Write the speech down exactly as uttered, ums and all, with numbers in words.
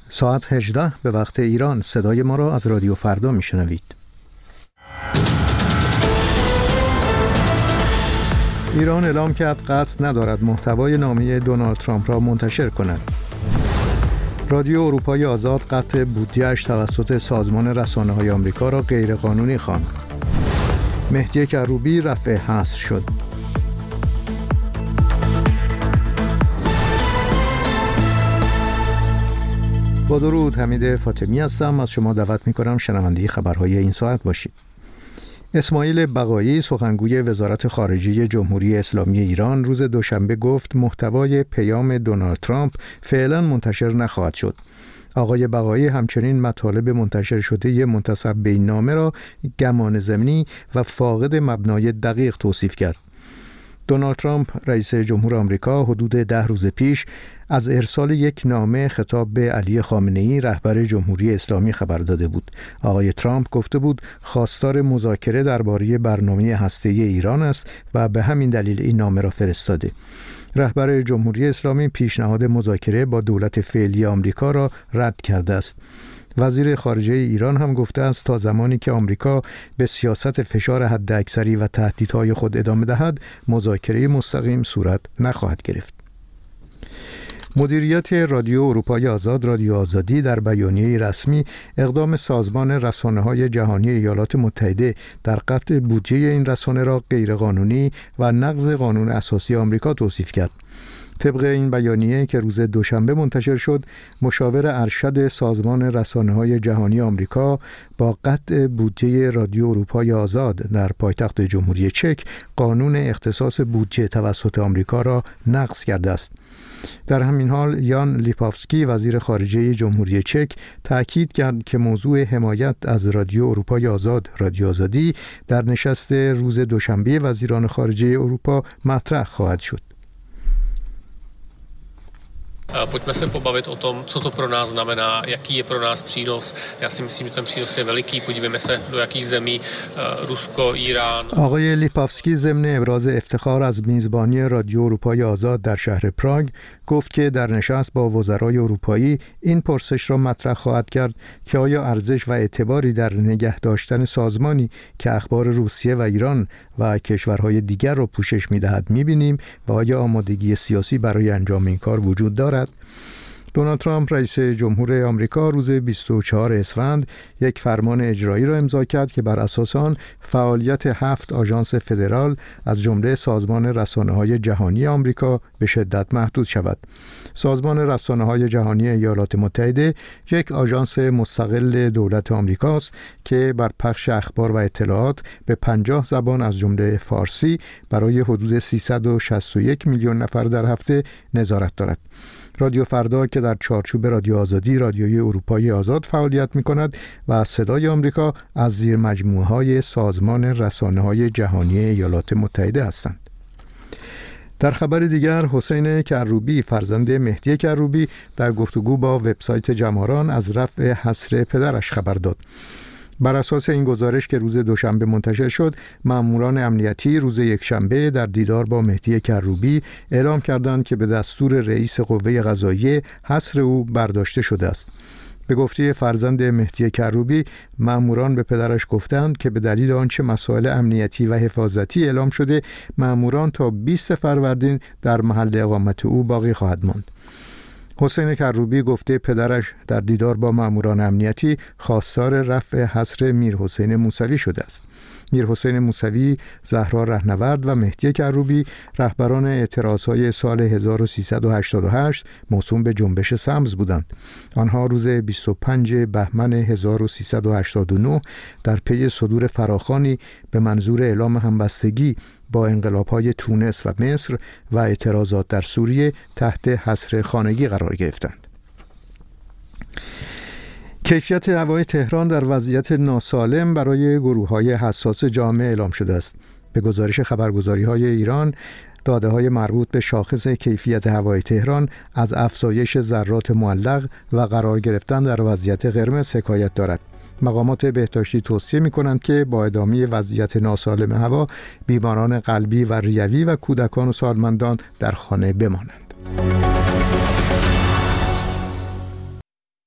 ساعت هجده به وقت ایران. صدای ما را از رادیو فردا میشنوید. ایران اعلام کرد قصد ندارد محتوای نامه دونالد ترامپ را منتشر کند. رادیو اروپای آزاد قطع بودجه‌اش توسط سازمان رسانه‌های آمریکا را غیرقانونی خواند. مهدی کروبی رفع حظر شد. با درود، حمید فاطمی هستم. از شما دعوت می‌کنم شنونده خبرهای این ساعت باشید. اسماعیل بقایی، سخنگوی وزارت خارجه جمهوری اسلامی ایران، روز دوشنبه گفت محتوای پیام دونالد ترامپ فعلا منتشر نخواهد شد. آقای بقایی همچنین مطالب منتشر شده منتسب به این نامه را گمان ضمنی و فاقد مبنای دقیق توصیف کرد. دونالد ترامپ رئیس جمهور آمریکا حدود ده روز پیش از ارسال یک نامه خطاب به علی خامنه‌ای رهبر جمهوری اسلامی خبر داده بود. آقای ترامپ گفته بود خواستار مذاکره درباره برنامه هسته‌ای ایران است و به همین دلیل این نامه را فرستاده. رهبر جمهوری اسلامی پیشنهاد مذاکره با دولت فعلی آمریکا را رد کرده است. وزیر خارجه ایران هم گفته است تا زمانی که آمریکا به سیاست فشار حداکثری و تهدیدهای خود ادامه دهد، مذاکره مستقیم صورت نخواهد گرفت. مدیریت رادیو اروپای آزاد، رادیو آزادی، در بیانیه رسمی اقدام سازمان رسانه‌های جهانی ایالات متحده در قطع بودجه این رسانه را غیرقانونی و نقض قانون اساسی آمریکا توصیف کرد. طبق این بیانیه که روز دوشنبه منتشر شد، مشاور ارشد سازمان رسانه‌های جهانی آمریکا با قطع بودجه رادیو اروپای آزاد در پایتخت جمهوری چک قانون اختصاص بودجه توسط آمریکا را نقض کرده است. در همین حال یان لیپافسکی، وزیر خارجه جمهوری چک، تأکید کرد که موضوع حمایت از رادیو اروپای آزاد، رادیو آزادی، در نشست روز دوشنبه وزیران خارجه اروپا مطرح خواهد شد. Pojďme se pobavit o tom, co to pro nás znamená, jaký je pro nás přínos. Já si myslím, že ten přínos je veliký. Podívejme se, do jakých zemí Rusko, Irán. آقای لیپافسکی ضمن ابراز افتخار از میزبانی رادیو اروپای آزاد در شهر پراگ گفت که در نشست با وزرای اروپایی این پرسش را مطرح خواهد کرد که آیا ارزش و اعتباری در نگه داشتن سازمانی که اخبار روسیه و ایران و کشورهای دیگر را پوشش می‌دهد می‌بینیم و آیا آمادگی سیاسی برای انجام این کار وجود دارد؟ دونالد ترامپ رئیس جمهور آمریکا روز بیست و چهارم اسفند یک فرمان اجرایی را امضا کرد که بر اساس آن فعالیت هفت آژانس فدرال از جمله سازمان رسانه‌های جهانی آمریکا به شدت محدود شود. سازمان رسانه‌های جهانی ایالات متحده یک آژانس مستقل دولت آمریکاست که بر پخش اخبار و اطلاعات به پنجاه زبان از جمله فارسی برای حدود سیصد و شصت و یک میلیون نفر در هفته نظارت دارد. رادیو فردا که در چارچوب رادیو آزادی، رادیوی اروپای آزاد فعالیت می‌کند و صدای آمریکا، از زیر مجموعه‌های سازمان رسانه‌های جهانی ایالات متحده هستند. در خبر دیگر، حسین کروبی، فرزند مهدی کروبی، در گفتگو با وبسایت جماران از رفع حصر پدرش خبر داد. بر اساس این گزارش که روز دوشنبه منتشر شد، ماموران امنیتی روز یکشنبه در دیدار با مهدی کروبی اعلام کردند که به دستور رئیس قوه قضاییه حصر او برداشته شده است. به گفته فرزند مهدی کروبی، ماموران به پدرش گفتند که به دلیل آنچه مسائل امنیتی و حفاظتی اعلام شده، ماموران تا بیست فروردین در محل اقامت او باقی خواهد ماند. حسین کروبی گفته پدرش در دیدار با ماموران امنیتی خواستار رفع حصر میر حسین موسوی شده است. میر حسین موسوی، زهرا رهنورد و مهدی کروبی رهبران اعتراضهای سال هزار و سیصد و هشتاد و هشت موسوم به جنبش سبز بودند. آنها روز بیست و پنجم بهمن هزار و سیصد و هشتاد و نه در پی صدور فراخوانی به منظور اعلام همبستگی با انقلاب‌های تونس و مصر و اعتراضات در سوریه تحت حصر خانگی قرار گرفتند. کیفیت هوای تهران در وضعیت ناسالم برای گروه‌های حساس جامعه اعلام شده است. به گزارش خبرگزاری‌های ایران، داده‌های مربوط به شاخص کیفیت هوای تهران از افزایش ذرات معلق و قرار گرفتن در وضعیت قرمز حکایت دارد. مقامات بهداشتی توصیه می‌کنند که با ادامه وضعیت ناسالم هوا، بیماران قلبی و ریوی و کودکان و سالمندان در خانه بمانند.